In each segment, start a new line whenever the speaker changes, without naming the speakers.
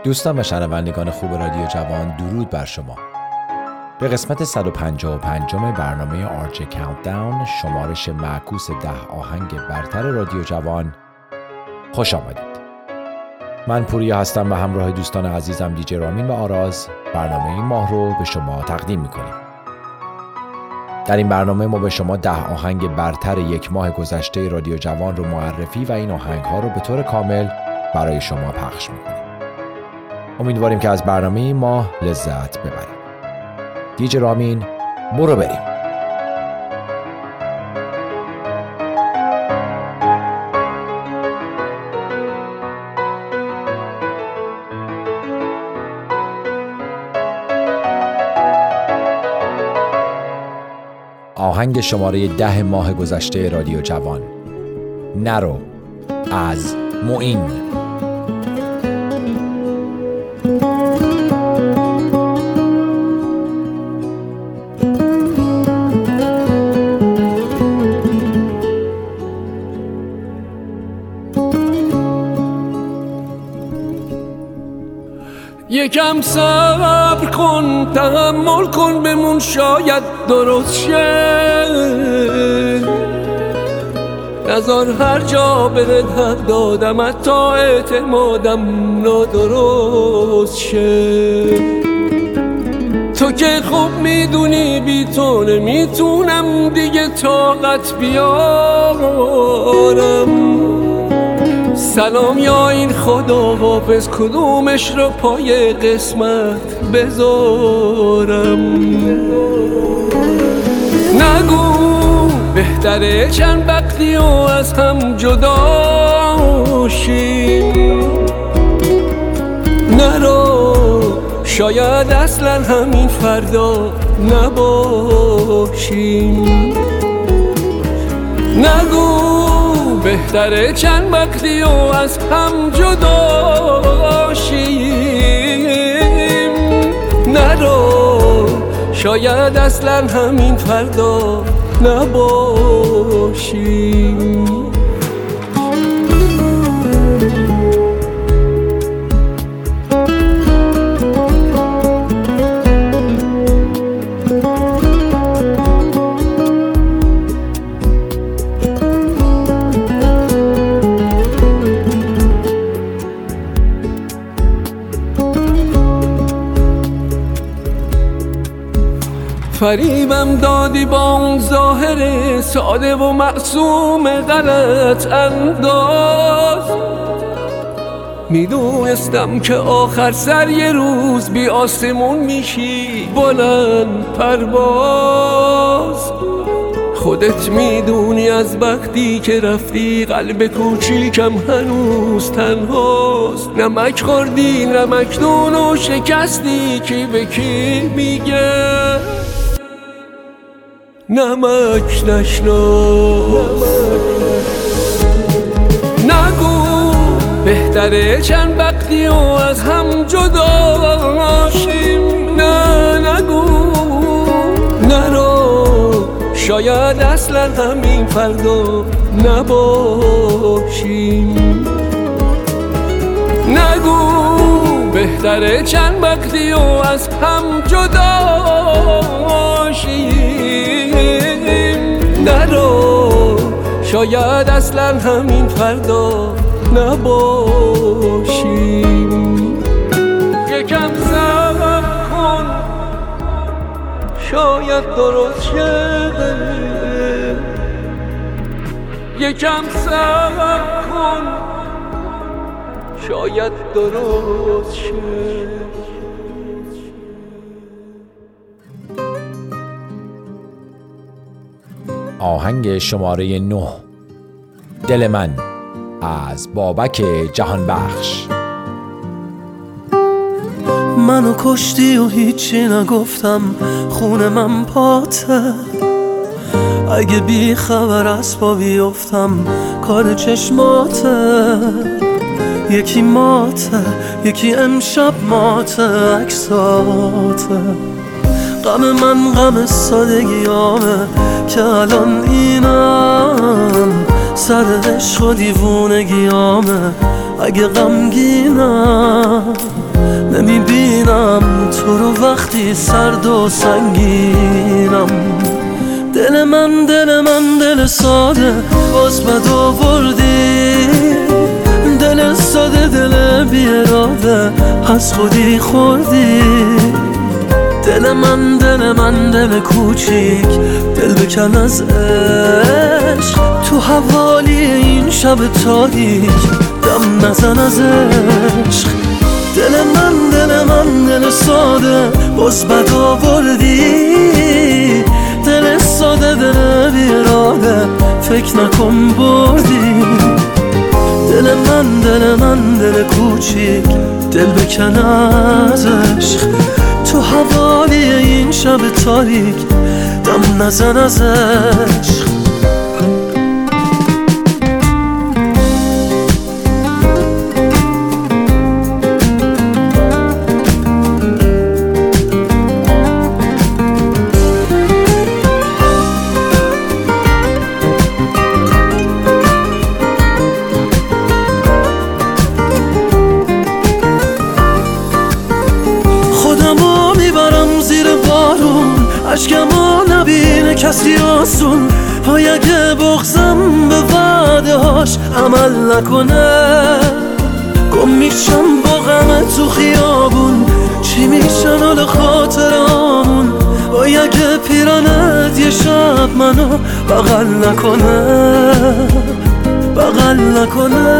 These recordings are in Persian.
دوستان و شنوندگان خوب رادیو جوان، درود بر شما. به قسمت 155 برنامه آرچه کاونتداون، شمارش معکوس 10 آهنگ برتر رادیو جوان، خوش آمدید. من پوریا هستم و همراه دوستان عزیزم دیجی رامین و آراز برنامه این ماه رو به شما تقدیم میکنیم. در این برنامه ما به شما 10 آهنگ برتر یک ماه گذشته رادیو جوان رو معرفی و این آهنگ ها رو به طور کامل برای شما پخش میکنیم. امیدواریم که از برنامه این ماه لذت ببرید. دیجی رامین، برو بریم. آهنگ شماره 10 ماه گذشته رادیو جوان، نرو از معین.
یکم صبر کن، تحمل کن، بمون شاید درست شه. نذار هر جا بهت حق دادم تا اعتمادم نادرست شه. تو که خوب میدونی بی تو نمیتونم دیگه طاقت بیارم. سلام یا این خدا حافظ، کدومش رو پای قسمت بذارم. نگو بهتره چند وقتی و از هم جدا شیم. نرو شاید اصلا همین فردا نباشیم. نگو بهتره چند وقتی و از هم جدا شیم. نرو شاید اصلا همین فردا نباشیم. فریبم دادی با اون ظاهر ساده و معصوم غلط انداز. میدونستم که آخر سر یه روز بی آسمون میشی بلند پرواز. خودت میدونی از وقتی که رفتی قلب کوچیکم هنوز تنهاست. نمک خوردی نمکدون و شکستی، کی به کی میگه نمک نشناس. نگو بهتره چند وقتی و از هم جدا شیم. نه نگو نرو شاید اصلا همین فردا نباشیم. نگو بهتره چند وقتی و از هم جدا شیم. نرو شاید اصلا همین فردا نباشیم. یکم صبر کن شاید درست شه. یکم صبر کن شاید درست شه.
آهنگ شماره 9، دل من از بابک جهانبخش.
منو کشتی و هیچی نگفتم، خون من پاته. اگه بی خبر از پا بیفتم کار چشماته. یکی ماته یکی امشب ماته عکساته. غم من غم سادگیامه که الان اینم، سر عشق و دیوونگیامه اگه غمگینم. نمیبینم تو رو وقتی سرد و سنگینم. دل من دل ساده باز بد آوردی، دل ساده دل بی اراده از خودی خوردی. دل من دل کوچیک دل بکن از عشق، تو حوالی این شب تاریک دم نزن از عشق. دل من دل ساده باز بد آوردی، دل ساده دل بی اراده فکر نکن بردی. دل من دل کوچیک دل بکن از عشق، تو حوالی این شب تاریک دم نزن از عشق. اشکمو نبینه کسی آسون، های اگه بغزم به وعده هاش عمل نکنه، گم میشم با غم تو خیابون، چی میشن حال خاطرامون، های اگه پیرانت یه شب منو بغل نکنه.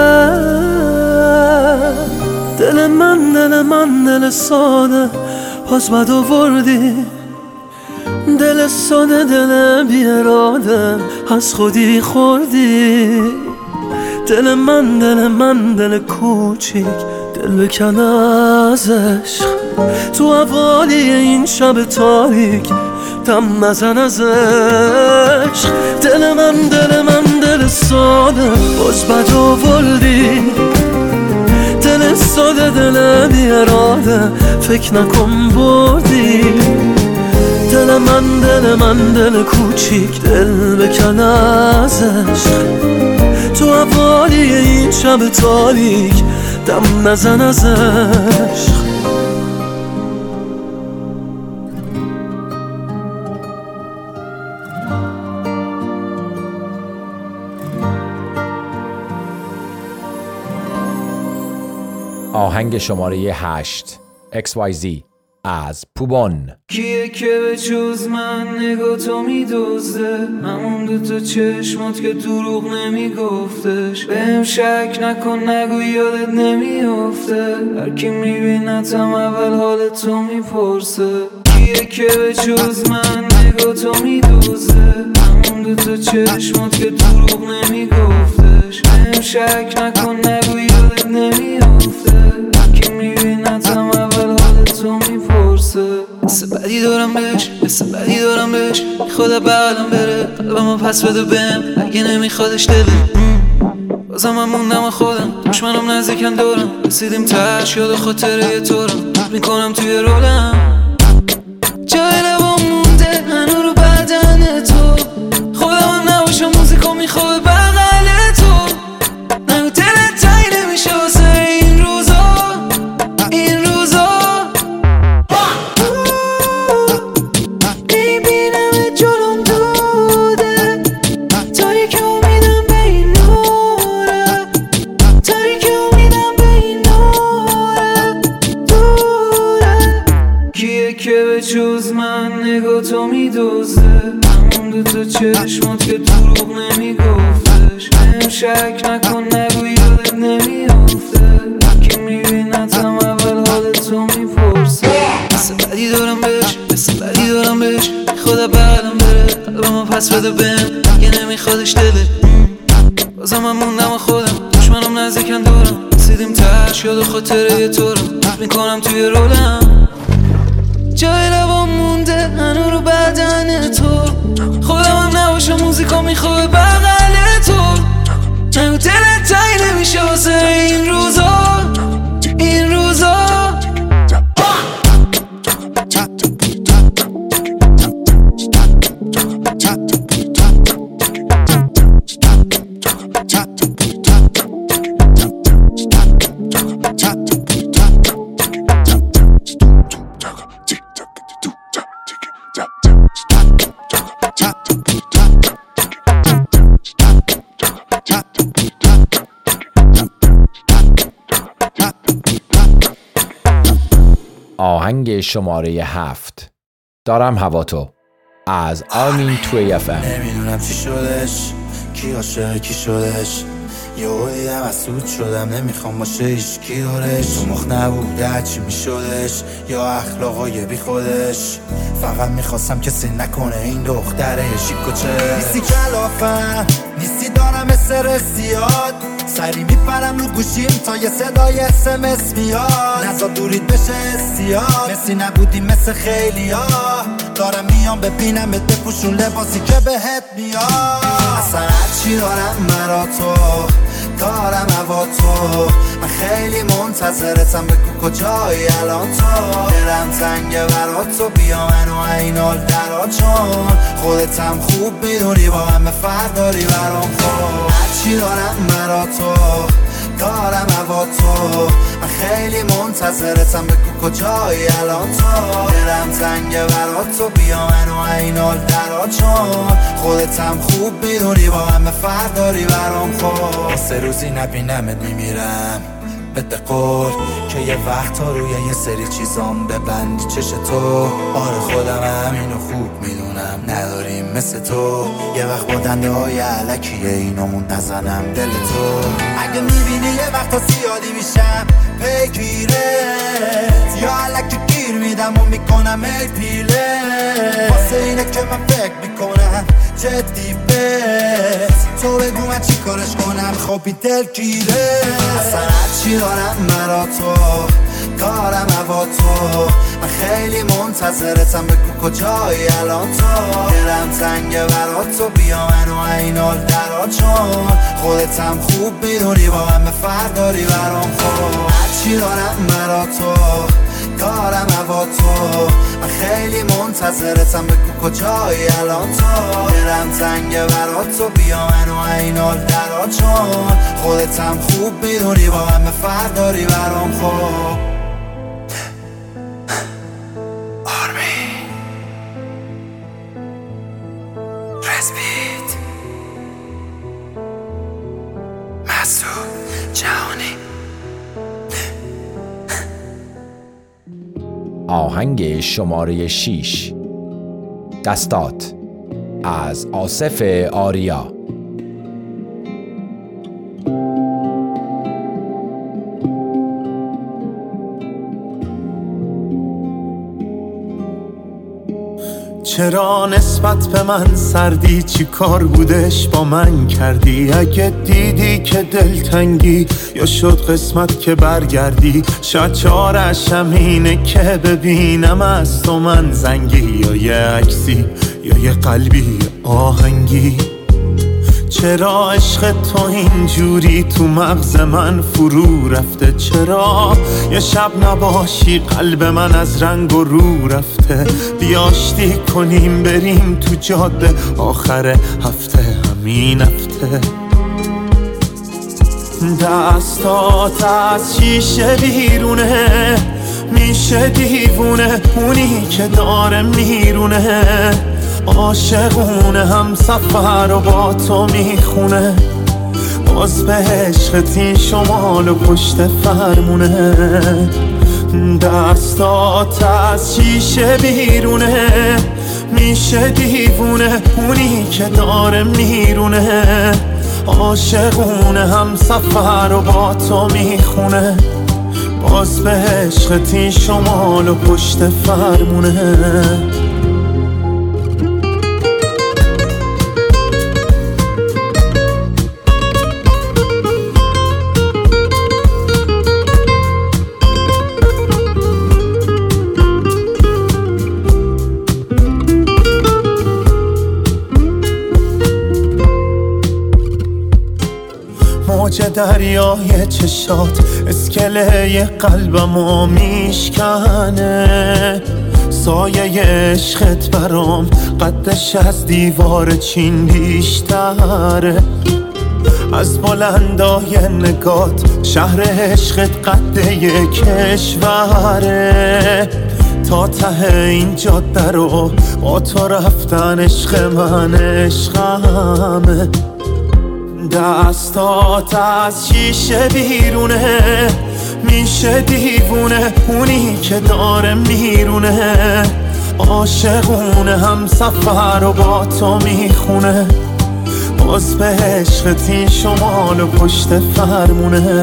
دل من دل ساده باز بد آوردی، دل ساده دل بی اراده از خودی خوردی. دل من دل کوچیک دل بکن از عشق، تو حوالی این شب تاریک دم نزن از عشق. دل من دل ساده باز بد آوردی، دل ساده دل بی اراده فکر نکن بردی. دل من دل کوچیک دل بکن از عشق، تو حوالی این شب تاریک دم نزن از عشق.
آهنگ شماره 8 XYZ از پوبون.
کیه که به جز من نگاه تو میدوزده، همون دوتا چشمات که دروغ نمیگفتش، بهم شک نکن نگو یادت نمیافته، هر کی میبینتم اول حال تو میپرسه. کیه که به جز من نگاه تو میدوزده، همون دوتا چشمات که دروغ نمیگفتش، بهم شک نکن نگو یادت نمیافته، هر کی میبینتم اول حال تو میپرسه. حس بدی دارم بهش خدا بغلم بره، قلبمو پس بده بهم اگه نمیخوادش دله. بازم من موندم خودم، دشمنم نزدیکن دورم، رسیدیم تهش یاد خاطره تو رو میکنم توی رولم. جای لبام مونده هنو رو بدن تو، خودم هم نباشم موزیکو میخواه بغل تو، نگو دلت تایی نمیشه واسه این روزا. میبینم جلوم دوده، تاریک امیدم به این نوره، تاریک امیدم به این نوره دوره. کیه که به جز من نگاه تو میدوزده، همون دوتا چشمات که دروغ نمیگفتش، بهم شک نکن نگو یادت نمیافته، هر کی میبینتم اول حال تو میپرسه. حس بدی دارم بهش خدا بغلم بره، قلبمو پس بده بهم اگه نمیخوادش دله. بازم من موندم خودم، دشمنم نزدیکن دورم، رسیدیم تهش یاد خاطره تو رو میکنم توی رولم. جای لبام مونده هنو رو بدن تو، خودم هم نباشم موزیکا میخواه بغل تو، نگو دلت تایی نمیشه واسه این روزا.
آهنگ شماره 7 دارم هوا تو از آرمین توی FM.
نمیدونم چی شدش، کی عاشق کی شدش، یهو دیدم مسعود شدم، نمیخوام باشه هیچ کی دارش. تو مخ نبوده چی میشدش، یا اخلاقای بی خودش. فقط میخواستم کسی نکنه این دختره شیکوچه. نیستی کلافم، نیستی دارم استرسیات، سری میپرم رو گوشیم تا یه صدای SMS میاد. نزا دورید بشه استیاد، مسی نبودی مثل خیلی ها. دارم میام ببینم بپوشون لباسی که بهت میاد. اصلا هرچی دارم مرا تو، دارم هوا تو. من خیلی منتظرتم، بگو کجایی الان تو. دلم تنگه برا تو، بیا منو این حال درا، چون خودتم خوب میدونی با همه فرق داری برام. خوب هرچی دارم مرا تو، دارم هوا تو. من خیلی منتظرتم، بگو کجایی الان تو. دلم تنگه برا تو، بیا منو این حال درا، چون خودتم خوب میدونی با همه فرق داری برام. خوب 3 روزی نبینمت میمیرم، بده قول که یه وقت ها روی یه سری چیزام ببندی چش تو. آره خودم همینو خوب میدونم، نداریم مثل تو. یه وقت با دنده های علکیه اینامون نزنم دل تو. اگه میبینی یه وقت ها زیادی میشم پیگیرت، یا علکی گیر میدم و میکنم ای پیله. واسه اینه که من فکر میکنم جدی بس، تو بگو من چی کارش کنم خوابی دل گیره. اصلا هرچی دارم مرا تو، دارم هوا تو. من خیلی منتظرتم، بگو کجایی الان تو. دلم تنگه برا تو، بیا منو این حال درا، چون خودتم خوب میدونی با همه فرق داری برام. خوب هرچی دارم مرا تو، دارم هوا تو. من خیلی منتظرتم، بگو کجایی الان تو. دلم تنگه برا تو، بیا منو این حال درا، چون خودتم خوب میدونی با همه فرق داری برام. خوب آرمین رسپیت مسعود جهانی.
آهنگ شماره 6 دستات از آصف آریا.
چرا نسبت به من سردی، چی کار بودش با من کردی؟ اگه دیدی که دلتنگی یا شد قسمت که برگردی، شاید چارش همینه که ببینم از تو من زنگی، یا یه عکسی یا یه قلبی آهنگی. چرا عشق تو اینجوری تو مغز من فرو رفته؟ چرا یه شب نباشی قلب من از رنگ و رو رفته؟ بیاشتی کنیم بریم تو جاده آخر هفته، همین هفته. دستات از شیشه بیرونه، میشه دیوونه اونی که داره میرونه. عاشقونه هم سفر و با تو میخونه، باز به عشقت این شمال و پشت فرمونه. دستات از شیشه بیرونه، میشه دیوونه اونی که داره میرونه. عاشقونه هم سفر و با تو میخونه، باز به عشقت این شمال و پشت فرمونه. موج دریای چشات اسکله قلبمو میشکنه. سایه عشقت برام قدش از دیوار چین بیشتره. از بلندای نگات شهر عشقت قد یک کشوره. تا ته این جاده رو با تو رفتن عشق من عشقمه. دستات از شیشه بیرونه، میشه دیوونه اونی که داره میرونه، عاشقونه هم سفر و با تو میخونه، باز به عشقت شمال و پشت فرمونه،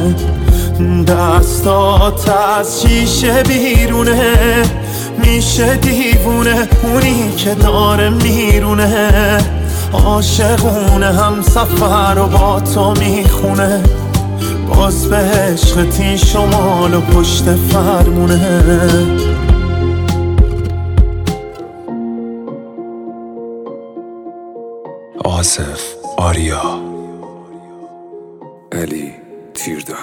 دستات از شیشه بیرونه، میشه دیوونه اونی که داره میرونه، عاشقونه هم سفر و با تو میخونه، باز به عشقت شمال و پشت فرمونه.
آصف آریا، علی تیردان.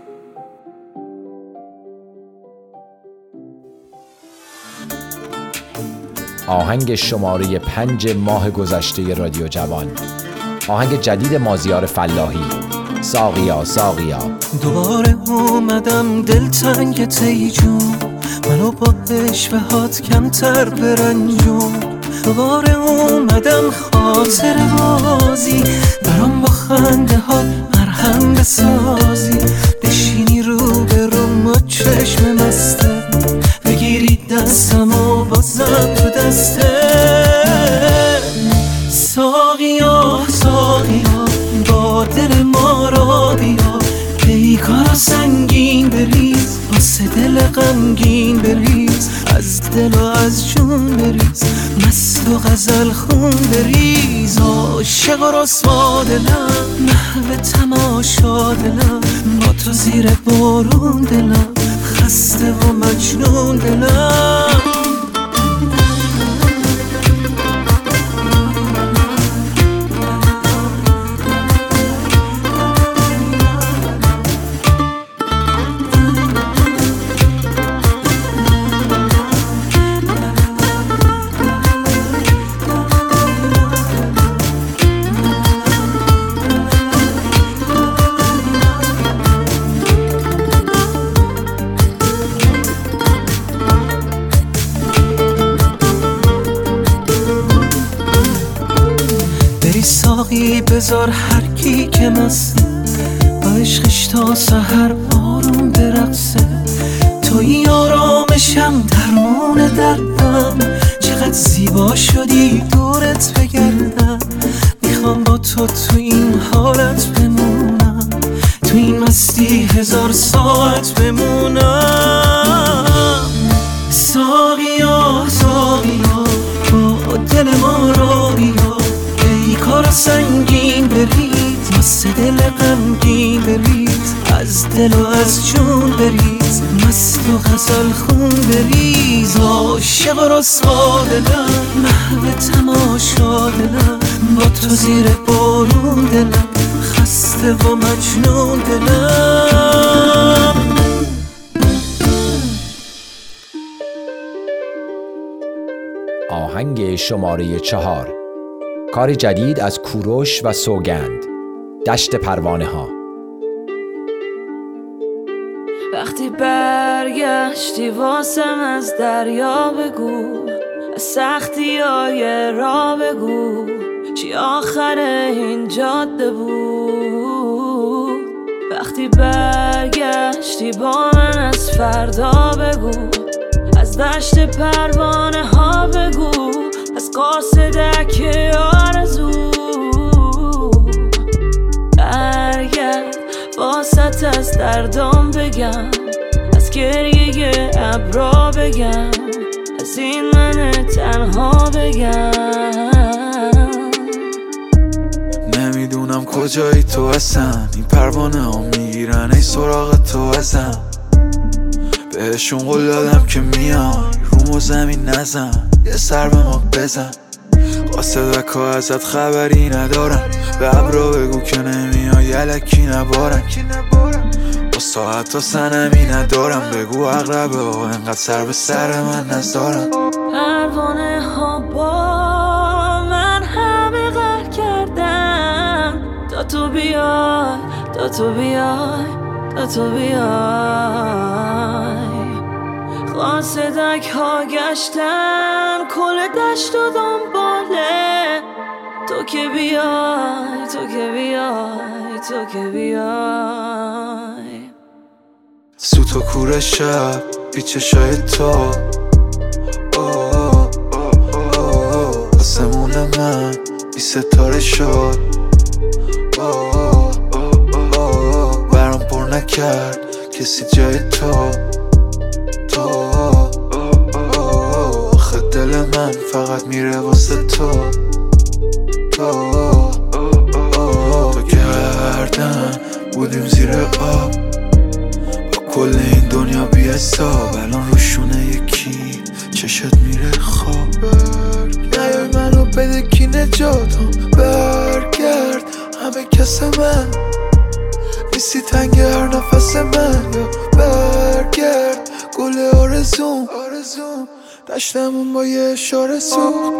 آهنگ شماره 5 ماه گذشته رادیو جوان، آهنگ جدید مازیار فلاحی، ساقیا ساقیا.
دوباره اومدم دلتنگ ای جون، منو با عشوهات کمتر برنجون، دوباره اومدم خاطر بازی، برام با خنده ها مرهم بسازی، بشینی رو به رو چشم مسته، بگیری دستم و بازم تو دسته. ساقیا ساقیا با دل ما را بیا، پیکارا سنگین بریز، واسه دل غمگین بریز، از دل و از جون بریز، مست و غزل خون بریز، عاشق و رسوا دلم، محو تماشا دلم، با تو زیر بارون دلم، خسته و مجنون دلم. ساقی بذار هر کی که مسته، با عشقش تا سحر آروم برقصه، توی آرامشم درمون دردم، چقدر زیبا شدی دورت بگردم، میخوام با تو این حالت بمونم، تو این مستی 1000 ساعت بمونم. ساقیا ساقیا با دل ما رو بیا، کارا سنگین بریز، واسه دل غمگین بریز، از دل و از جون بریز، مست و غزل خون بریز، عاشق و رسوا دلم، محو تماشا دلم، با تو زیر بارون دلم، خسته و مجنون دلم.
آهنگ شماره 4، کار جدید از کوروش و سوگند، دشت پروانه ها.
وقتی برگشتی واسم از دریا بگو، از سختی های را بگو، چی آخر این جاده بود. وقتی برگشتی با من از فردا بگو، از دشت پروانه ها بگو، از قاصدک آرزو. برگرد واسط از دردام بگم، از گریه ابرا بگم، از این من تنها بگم.
نمیدونم کجایی تو اصلا، این پروانه ها میگیرن ای سراغ تو ازم، بهشون قول دادم که میام روم و زمین نزن، یه سر به ما بزن، قاصدک ها ازت خبری ندارن، به ابرا بگو که نمیای الکی نبارن، با ساعت و سنمی ندارم، بگو اقربه ها انقدر سر به سر من نزارن.
پروانه ها با من همه غر کردن، تا تو بیای تا تو بیای تا تو بیای، قاصدک ها گشتن کل دشت و دنباله، تو که بیای تو که بیای تو که بیای.
تو کوره شب بی چشای تو آسمون من بی ستاره شد برام پر نکرد کسی جای تو آخه دل من فقط میره واسه تو بگردن بودیم زیر آب با کل این دنیا بی حساب الان روشونه یکی چشت میره خواب نیای منو بده کی نجاتم برگرد همه کس من نیستی تنگ هر نفس من یا برگرد گل آرزوم دشتمون با یه اشاره سوخت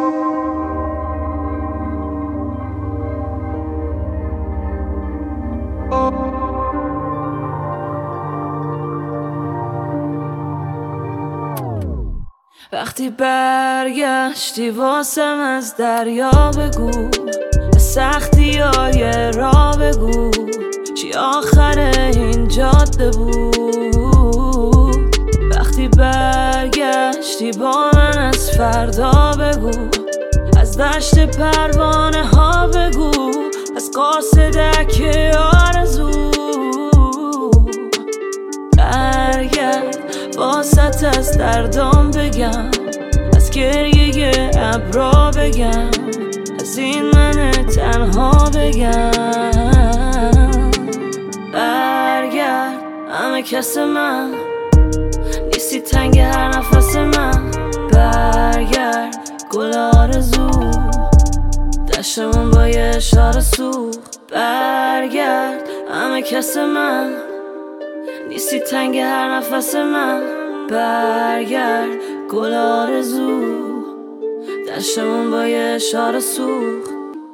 وقتی برگشتی واسم از دریا بگو به سختی های را بگو چی آخر این جاده بود وقتی برگشتی با من از فردا بگو از دشت پروانه ها بگو از قاصدک آرزو برگرد واسط از دردام بگم از گریه ابرا بگم از این من تنها بگم برگرد همه کس من نیستی تنگ هر نفس من برگرد گل آرزو دشتمون با یه اشاره سوخت برگرد همه کس من نیستی تنگ هر نفس من برگرد گل آرزو دشتمون با یه اشاره سوخت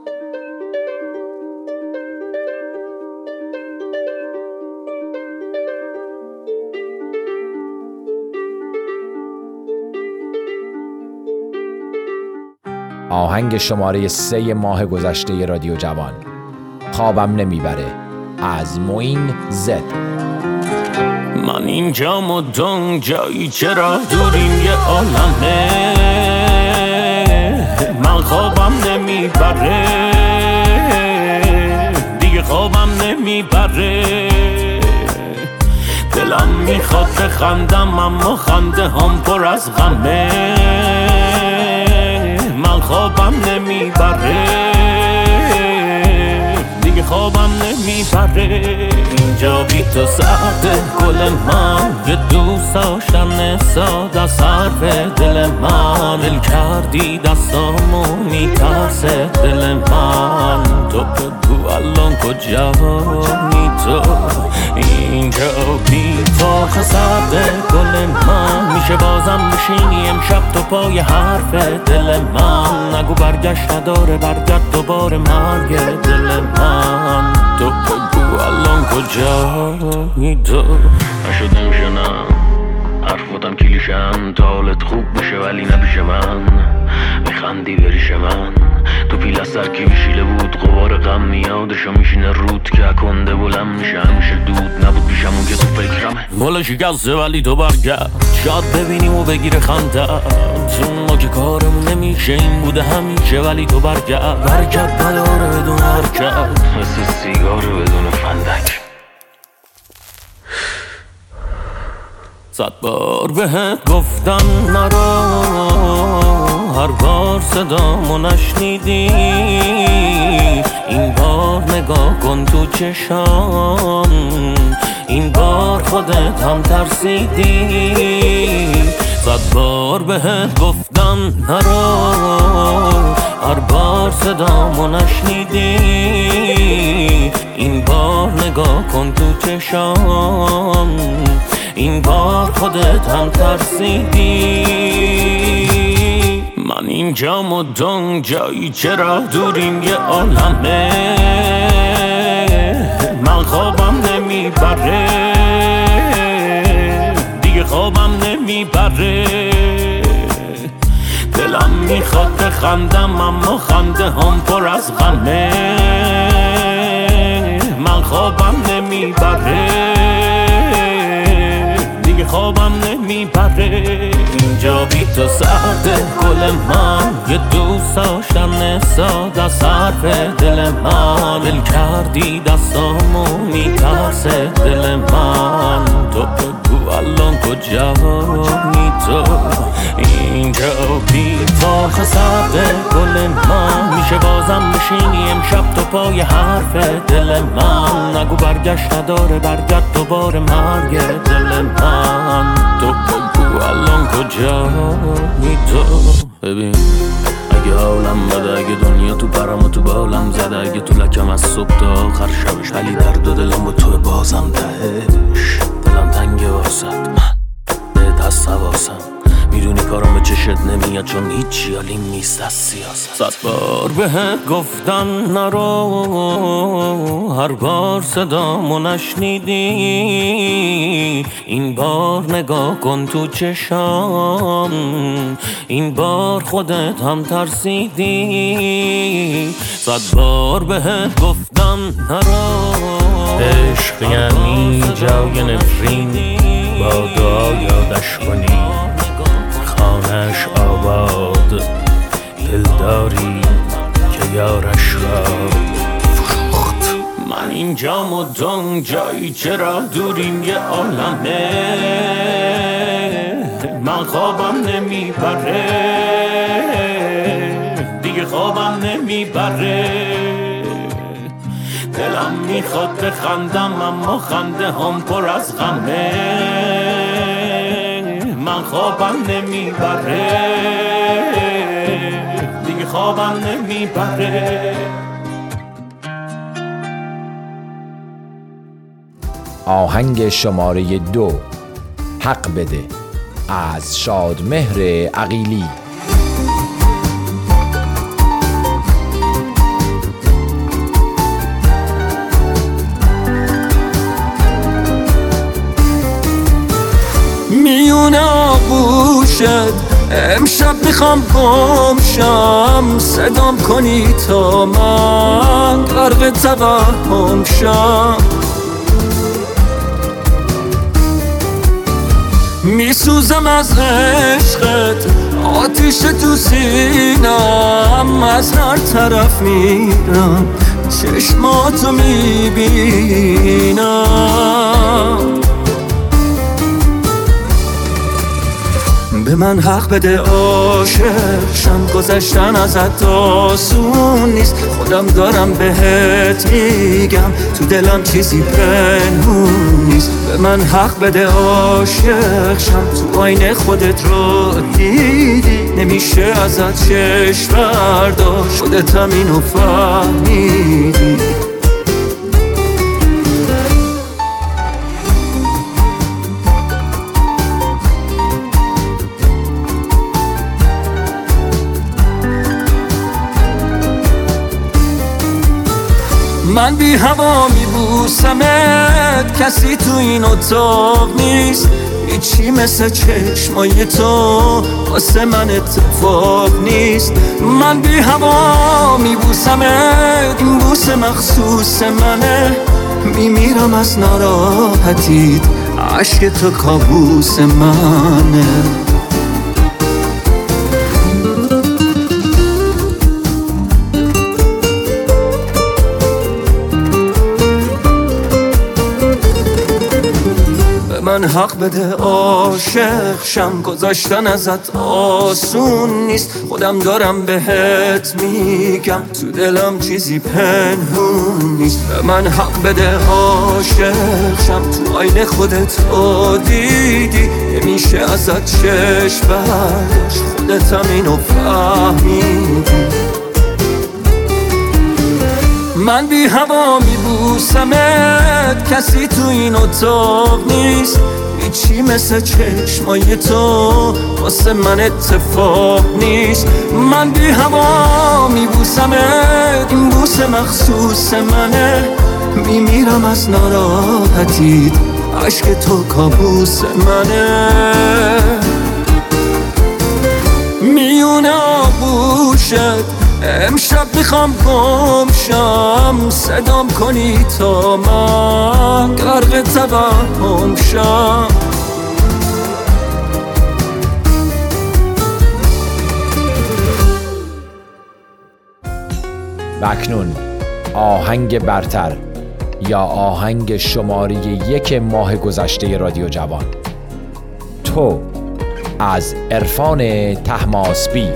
آهنگ شماره 3 ماه گذشته رادیو جوان خوابم نمیبره از موین زد.
من اینجا مدام جایی چرا دوریم یه عالمه من خوابم نمیبره دیگه خوابم نمیبره دلم میخواد بخندم اما خنده هم پر از غمه من خوابم نمیبره دیگه خوابم نمیبره اینجا بی تو سرده گل من یه دوست داشتن ساده از حرف دل من دل کردی دستامو میترسه دل من تو بگو الان کجایی تو اینجا بی تو سرده گل من میشه بازم بشینی امشب تو پای حرف دل من نگو برگشت نداره برگرد دوباره مرگ دل من تو بگو الان کجایی تو نشدم شنم حرفاتم کلیشم تا حالت خوب میشه ولی نپیش من میخندی بریش من تو پیل از سر کی بشیله بود غبار غم میادشو میشینه رود که کنده بلند میشه همیشه دود نبود پیشمون که تو فکرمه مولا شکسته ولی تو برگرد شاید ببینیم و بگیره خنده چون ما که کارمون نمیشه این بوده همیشه ولی تو برگرد نداره بدون حرکت مثل سیگار بدون فندک 100 بار بهت گفتم نرو هر بار صدامو نشنیدی این بار نگاه کن تو چشام این بار خودت هم ترسیدی 100 بار بهت گفتم نرو هر بار صدامو نشنیدی این بار نگاه کن تو چشام این بار خودت هم ترسیدی من اینجا مدام جایی چرا دوریم یه عالمه من خوابم نمیبره دیگه خوابم نمیبره دلم میخواد بخندم اما خنده هم پر از غمه من خوابم نمیبره
نمیبره. اینجا بی تو سرده گل من، یه دوست داشتن ساده از حرف دل من. دل کردی دستامو میترسه دل من، تو بگو الان کجایی تو؟ اینجا بی تو سرده گل من، میشه بازم بشینی امشب تو پای حرف دل من. نگو برگشت نداره، برگرد دوباره مرگ دل من، تو بگو الان کجایی تو؟ ببین اگه حالم بده، اگه دنیا تو پرم و تو بالم زده، اگه تو لکم از صبح تا آخر شبش، ولی درد و دلم با تو بازم تهش. دلم تنگه واسد، من بهت هست حواسم، میدونی کارم به چشت نمیاد چون هیچی حالیم نیست از سیاست. 100 بار بهت گفتم نرو، هر بار صدامو نشنیدی. این بار نگاه کن تو چشام، این بار خودت هم ترسیدی. 100 بار بهت گفتم نرو، عشق یعنی جای نفرین، با دعا یادش کنی خانش آباد. دلداری که یارش را فروخت. من اینجام و دون جایی چرا دوریم یه عالمه، من خوابم نمیبره دیگه، خوابم نمیبره. دلم میخواد بخندم اما خنده هم پر از غمه، من خوابم نمیبره دیگه، خوابم نمیبره.
آهنگ شماره 2 حق بده از شادمهر عقیلی.
میون آغوشت امشب میخوام گم شم، صدام کنی تا من غرق توهم شم. میسوزم از عشقت، آتیش تو سینم، از هر طرف میرم چشماتو میبینم. به من حق بده عاشق شم، گذشتن ازت آسون نیست، خودم دارم بهت میگم تو دلم چیزی پنهون نیست. به من حق بده عاشق شم، تو آینه خودت رو دیدی، نمیشه ازت چشم برداشت، خودت هم اینو فهمیدی. من بی هوا میبوسمت، کسی تو این اتاق نیست، هیچی مثل چشمای تو واسه من اتفاق نیست. من بی هوا میبوسمت، این بوسه مخصوص منه، میمیرم از ناراحتیت، عشق تو کابوس منه. من حق بده عاشق شم، گذاشتن ازت آسون نیست، خودم دارم بهت میگم تو دلم چیزی پنهون نیست. به من حق بده عاشق شم، تو آینه خودت رو دیدی، نمیشه ازت چشم برداشت، خودت هم اینو فهمیدی. من بی هوا میبوسمت، کسی تو این اتاق نیست، هیچی مثل چشمای تو واسه من اتفاق نیست. من بی هوا میبوسمت، این بوسه مخصوص منه، میمیرم از ناراحتیت، عشق تو کابوس منه. میونه آغوشت امشب میخوام گم شم، صدام کنی تا من غرق توهم شم.
و اکنون آهنگ برتر یا آهنگ شماره 1 ماه گذشته رادیو جوان، تو از عرفان طهماسبی.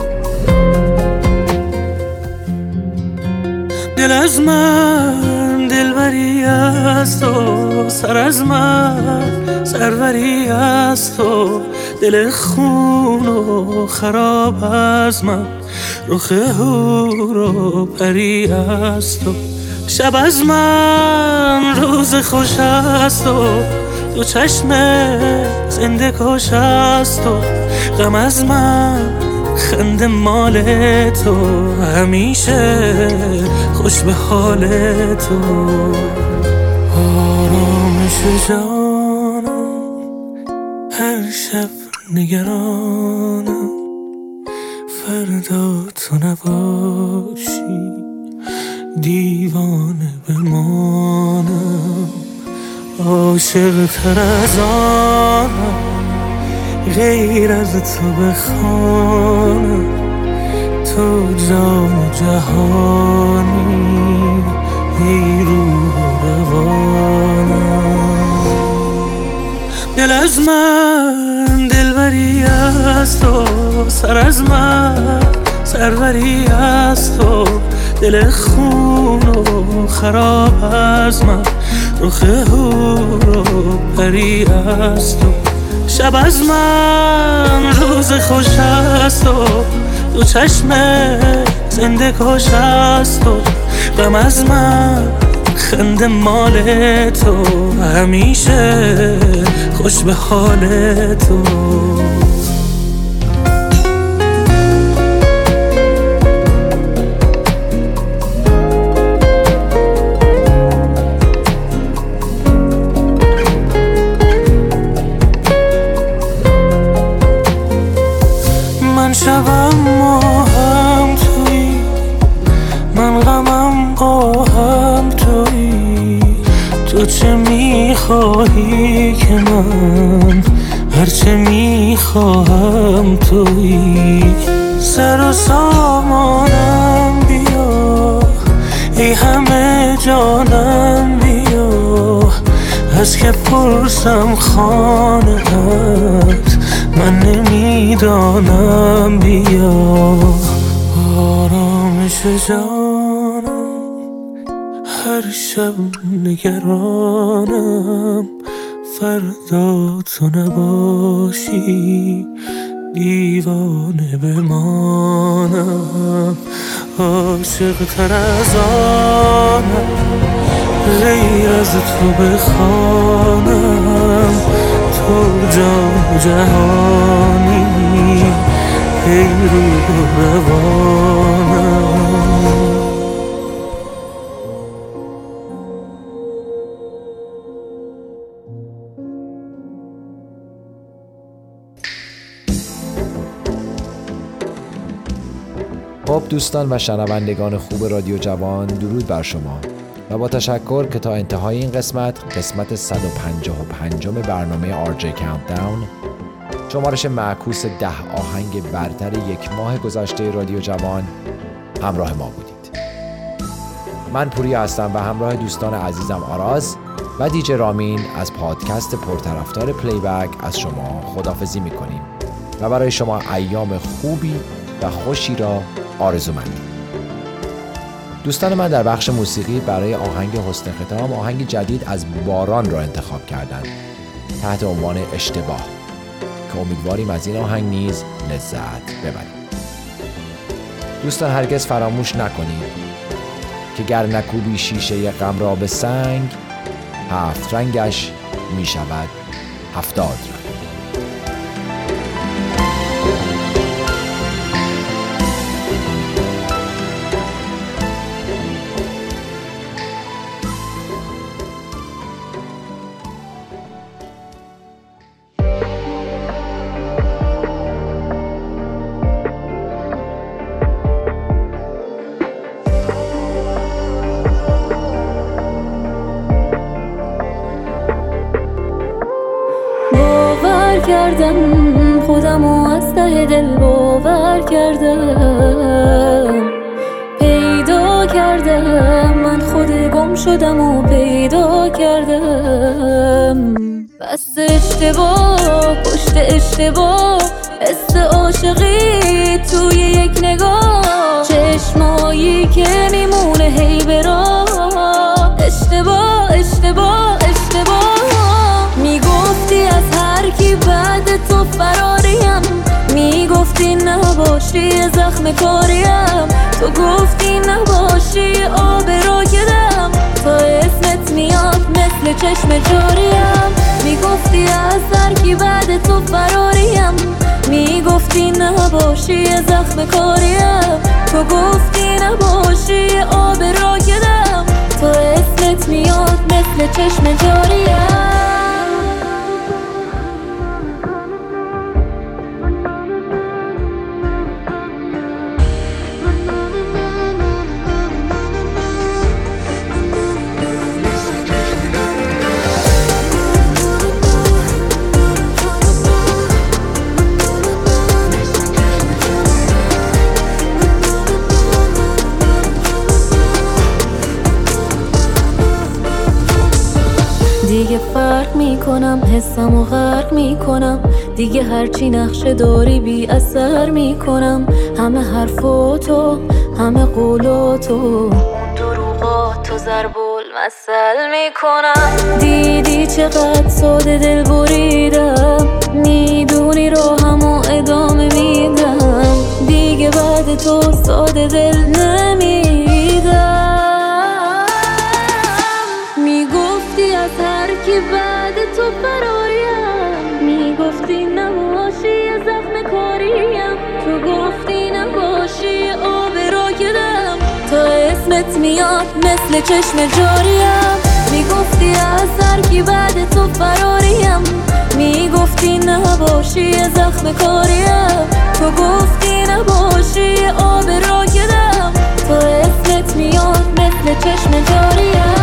دل از من دلبری است و سر از من سروری است و دل خون و خراب از من رخ هور و پری است و شب از من روز خوش است و دو چشم زنده کش است و غم از من خنده مال تو همیشه خوش به حال تو. آرامش جانم هر شب نگرانم فردا تو نباشی دیوانه بمانم. عاشق تر از آنم غیر از تو بخوانم، تو جان و جهانی ای روح و روانم. دل از من دلبری است و سر از من سروری است و دل خون و خراب از من رخ هور و پری است و شب از من روز خوش است و دو چشم زنده کش است و غم از من خنده مال تو همیشه خوش به حال تو. شبم ماهم توی من غمم قاهم توی تو چه میخواهی که من هرچه میخواهم توی سر و سامانم بیا ای همه جانم بیا از که پرسم خانه هست من نمیدانم بیا. آرامش جانم هر شب نگرانم فردا تو نباشی دیوانه بمانم. عاشق تر از آنم غیر از تو بخوانم، تو جان جهانی ای روح روانم.
خب دوستان و شنوندگان خوب رادیو جوان، درود بر شما و با تشکر که تا انتهای این قسمت 155 برنامه RJ Countdown، شمارش معکوس 10 آهنگ برتر 1 ماه گذشته رادیو جوان، همراه ما بودید. من پوریا هستم و همراه دوستان عزیزم آراز و دیجی رامین از پادکست پرطرفدار پلیبک از شما خداحافظی میکنیم و برای شما ایام خوبی و خوشی را آرزومندیم. دوستان من در بخش موسیقی برای آهنگ حسن ختام آهنگ جدید از باران را انتخاب کردند تحت عنوان اشتباه که امیدواریم از این آهنگ نیز لذت ببرید. دوستان هرگز فراموش نکنید که گر نکوبی شیشه غم را به سنگ، 7 رنگش می شود 70 رنگ.
کردم خودمو از ته دل باور کردم، پیدا کردم، من خود گم شدم و پیدا کردم. بس اشتباه پشت اشتباه، حس عاشقی توی یک نگاه، چشمایی که میمونه هی براه. اشتباه اشتباه اشتباه، میگفتی از هر کی بعد تو فراریم، میگفتی نباشی زخم کاریم، تو گفتی نباشی آب راکدم، تا اسمت میاد مثل چشم جاریم. میگفتی از هر کی بعد تو فراریم، میگفتی نباشی زخم کاریم، تو گفتی نباشی آب راکدم، تا اسمت میاد مثل چشم جاریم. دیگه فرق میکنم، حسمو غرق میکنم، دیگه هرچی نقشه داری بی اثر میکنم. همه حرفاتو همه قولاتو دروغاتو ضرب المثل میکنم. دیدی چقدر ساده دل بریدم، میدونی راهمو ادامه میدم، دیگه بعد تو ساده دل نمیدم. میگفتی از هر کی بعد تو فراریم، میگفتی نباشی زخم کاریم، تو گفتی نباشی آب راکدم، تا اسمت میاد مثل چشم جاریم. میگفتی از هر کی بعد تو فراریم، میگفتی نباشی زخم کاریم، تو گفتی نباشی آب راکدم، تا اسمت میاد مثل چشم جاریم.